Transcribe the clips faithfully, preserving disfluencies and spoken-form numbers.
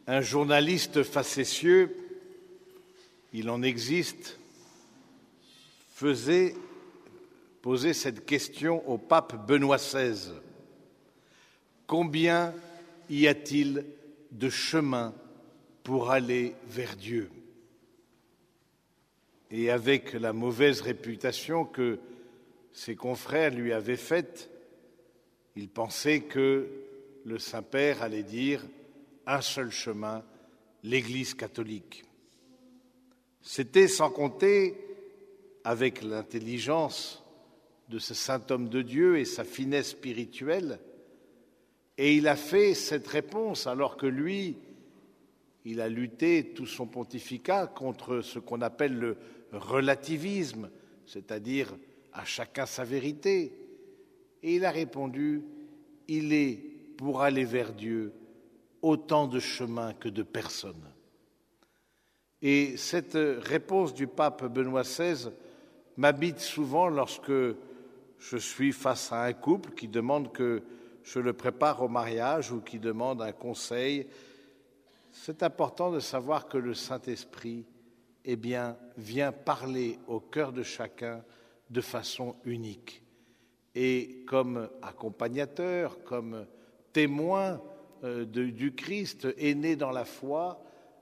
Un journaliste facétieux, il en existe, faisait poser cette question au pape Benoît seize. Combien y a-t-il de chemin pour aller vers Dieu? Et avec la mauvaise réputation que ses confrères lui avaient faite, il pensait que le Saint-Père allait dire un seul chemin, l'Église catholique. C'était sans compter, avec l'intelligence de ce saint homme de Dieu et sa finesse spirituelle, et il a fait cette réponse alors que lui, il a lutté tout son pontificat contre ce qu'on appelle le relativisme, c'est-à-dire à chacun sa vérité. Et il a répondu, il est, pour aller vers Dieu, autant de chemins que de personnes. Et cette réponse du pape Benoît seize m'habite souvent lorsque je suis face à un couple qui demande que je le prépare au mariage ou qui demande un conseil. C'est important de savoir que le Saint-Esprit, eh bien, vient parler au cœur de chacun de façon unique. Et comme accompagnateur, comme témoin euh, de, du Christ aîné dans la foi,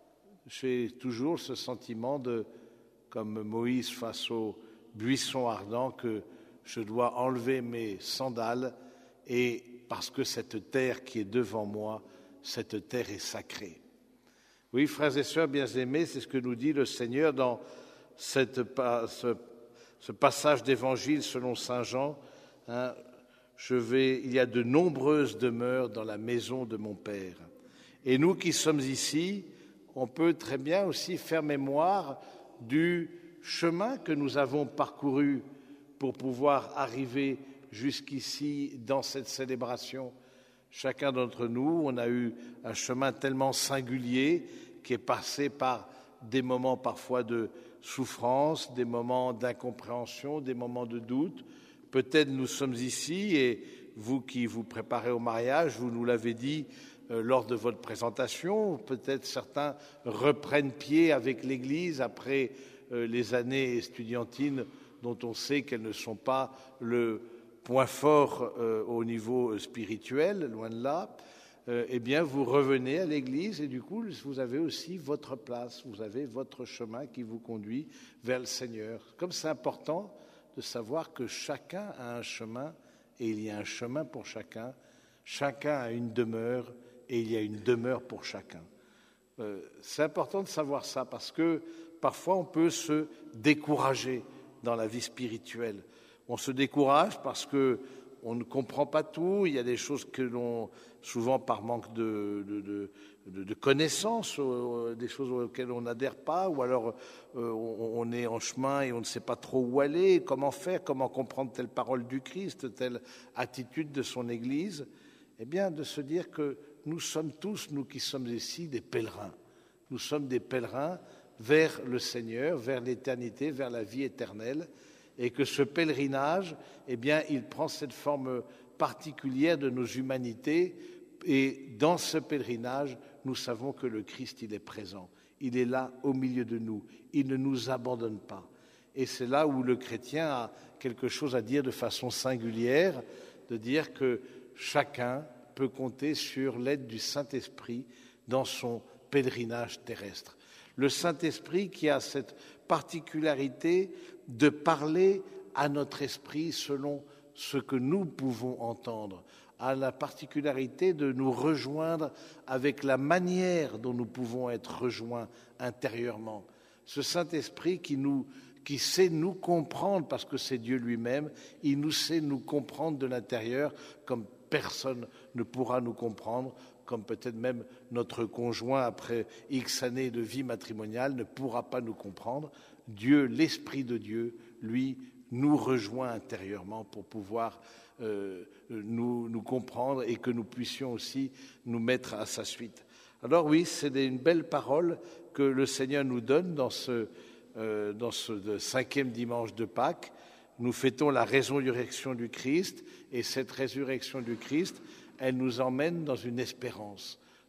j'ai toujours ce sentiment de, comme Moïse face au buisson ardent, que je dois enlever mes sandales et parce que cette terre qui est devant moi, cette terre est sacrée. Oui, frères et sœurs bien-aimés, c'est ce que nous dit le Seigneur dans cette, ce, ce passage d'évangile selon saint Jean. Hein, je vais, il y a de nombreuses demeures dans la maison de mon Père. Et nous qui sommes ici, on peut très bien aussi faire mémoire du chemin que nous avons parcouru pour pouvoir arriver jusqu'ici dans cette célébration. Chacun d'entre nous, on a eu un chemin tellement singulier qui est passé par des moments parfois de souffrance, des moments d'incompréhension, des moments de doute. Peut-être nous sommes ici et vous qui vous préparez au mariage, vous nous l'avez dit euh, lors de votre présentation, peut-être certains reprennent pied avec l'Église après euh, les années estudiantines dont on sait qu'elles ne sont pas le point fort euh, au niveau spirituel, loin de là, euh, eh bien vous revenez à l'Église et du coup vous avez aussi votre place, vous avez votre chemin qui vous conduit vers le Seigneur. Comme c'est important de savoir que chacun a un chemin et il y a un chemin pour chacun, chacun a une demeure et il y a une demeure pour chacun. Euh, c'est important de savoir ça parce que parfois on peut se décourager dans la vie spirituelle. On se décourage parce que on ne comprend pas tout. Il y a des choses que l'on, souvent par manque de, de, de, de connaissances, euh, des choses auxquelles on n'adhère pas, ou alors euh, on, on est en chemin et on ne sait pas trop où aller, comment faire, comment comprendre telle parole du Christ, telle attitude de son Église. Eh bien, de se dire que nous sommes tous, nous qui sommes ici, des pèlerins. Nous sommes des pèlerins vers le Seigneur, vers l'éternité, vers la vie éternelle. Et que ce pèlerinage, eh bien, il prend cette forme particulière de nos humanités. Et dans ce pèlerinage, nous savons que le Christ, il est présent. Il est là au milieu de nous. Il ne nous abandonne pas. Et c'est là où le chrétien a quelque chose à dire de façon singulière, de dire que chacun peut compter sur l'aide du Saint-Esprit dans son pèlerinage terrestre. Le Saint-Esprit qui a cette particularité de parler à notre esprit selon ce que nous pouvons entendre, a la particularité de nous rejoindre avec la manière dont nous pouvons être rejoints intérieurement. Ce Saint-Esprit qui nous, qui sait nous comprendre, parce que c'est Dieu lui-même, il nous sait nous comprendre de l'intérieur comme personne ne pourra nous comprendre, comme peut-être même notre conjoint, après X années de vie matrimoniale, ne pourra pas nous comprendre. Dieu, l'Esprit de Dieu, lui, nous rejoint intérieurement pour pouvoir euh, nous, nous comprendre et que nous puissions aussi nous mettre à sa suite. Alors oui, c'est une belle parole que le Seigneur nous donne dans ce, euh, dans ce cinquième dimanche de Pâques. Nous fêtons la résurrection du Christ et cette résurrection du Christ, elle nous emmène dans une espérance,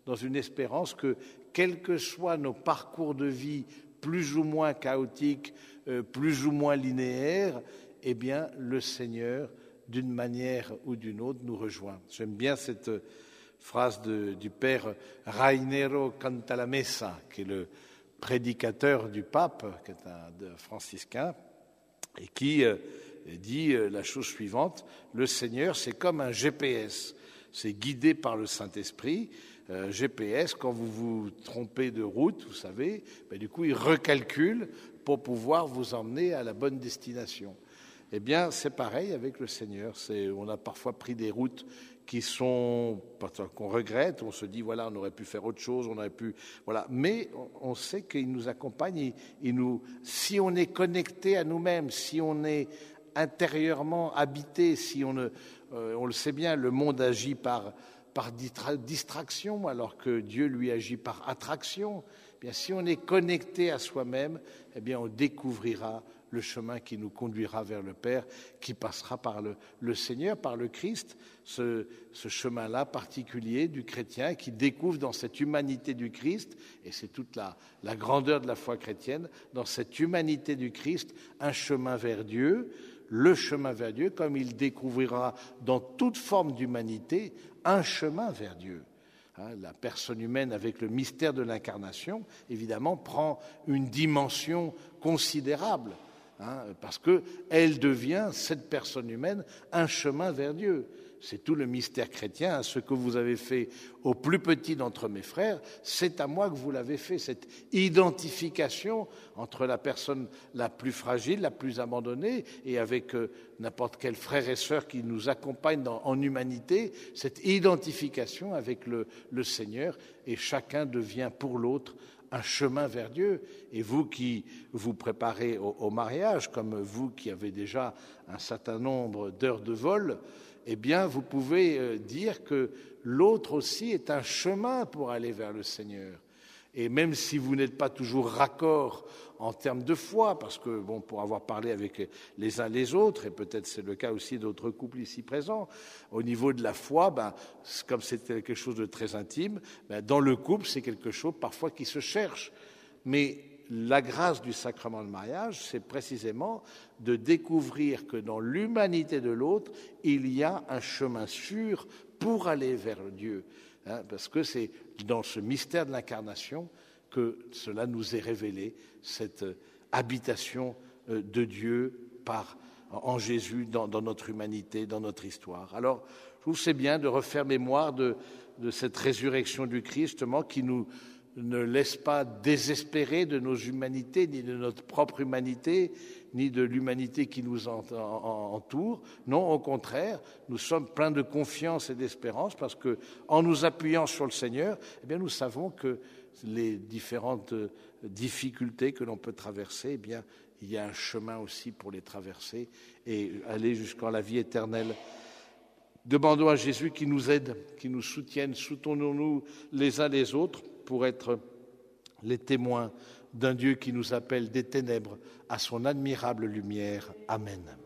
dans une espérance que, quels que soient nos parcours de vie plus ou moins chaotiques, euh, plus ou moins linéaires, eh bien, le Seigneur, d'une manière ou d'une autre, nous rejoint. J'aime bien cette phrase de, du père Rainero Cantalamessa, qui est le prédicateur du pape, qui est un franciscain, et qui euh, dit euh, la chose suivante: le Seigneur, c'est comme un G P S, c'est guidé par le Saint-Esprit. Euh, G P S, quand vous vous trompez de route, vous savez, ben, du coup, il recalcule pour pouvoir vous emmener à la bonne destination. Eh bien, c'est pareil avec le Seigneur. C'est, on a parfois pris des routes qui sont, qu'on regrette, on se dit, voilà, on aurait pu faire autre chose, on aurait pu, voilà. Mais on, on sait qu'il nous accompagne, il, il nous, si on est connecté à nous-mêmes, si on est intérieurement habité, si on ne, euh, on le sait bien, le monde agit par, par distraction, alors que Dieu, lui, agit par attraction. Eh bien, si on est connecté à soi-même, eh bien, on découvrira le chemin qui nous conduira vers le Père, qui passera par le, le Seigneur, par le Christ, ce, ce chemin-là particulier du chrétien qui découvre dans cette humanité du Christ, et c'est toute la, la grandeur de la foi chrétienne, dans cette humanité du Christ, un chemin vers Dieu, le chemin vers Dieu, comme il découvrira dans toute forme d'humanité un chemin vers Dieu. Hein, la personne humaine, avec le mystère de l'incarnation, évidemment, prend une dimension considérable. Hein, parce qu'elle devient, cette personne humaine, un chemin vers Dieu. C'est tout le mystère chrétien. Hein, ce que vous avez fait au plus petit d'entre mes frères, c'est à moi que vous l'avez fait. Cette identification entre la personne la plus fragile, la plus abandonnée, et avec euh, n'importe quel frère et sœur qui nous accompagne dans, en humanité, cette identification avec le, le Seigneur, et chacun devient pour l'autre un chemin vers Dieu. Et vous qui vous préparez au, au mariage, comme vous qui avez déjà un certain nombre d'heures de vol, eh bien, vous pouvez dire que l'autre aussi est un chemin pour aller vers le Seigneur. Et même si vous n'êtes pas toujours raccord en termes de foi, parce que, bon, pour avoir parlé avec les uns les autres, et peut-être c'est le cas aussi d'autres couples ici présents, au niveau de la foi, ben, comme c'est quelque chose de très intime, ben, dans le couple, c'est quelque chose parfois qui se cherche. Mais la grâce du sacrement de mariage, c'est précisément de découvrir que dans l'humanité de l'autre, il y a un chemin sûr pour aller vers Dieu. Hein, parce que c'est dans ce mystère de l'incarnation que cela nous est révélé, cette habitation de Dieu par, en Jésus dans, dans notre humanité, dans notre histoire. Alors, je trouve que c'est bien de refaire mémoire de, de cette résurrection du Christ, justement, qui nous ne laisse pas désespérer de nos humanités, ni de notre propre humanité, ni de l'humanité qui nous entoure. Non, au contraire, nous sommes pleins de confiance et d'espérance parce que, en nous appuyant sur le Seigneur, eh bien, nous savons que les différentes difficultés que l'on peut traverser, eh bien, il y a un chemin aussi pour les traverser et aller jusqu'à la vie éternelle. Demandons à Jésus qui nous aide, qui nous soutienne, soutenons-nous les uns les autres pour être les témoins d'un Dieu qui nous appelle des ténèbres à son admirable lumière. Amen.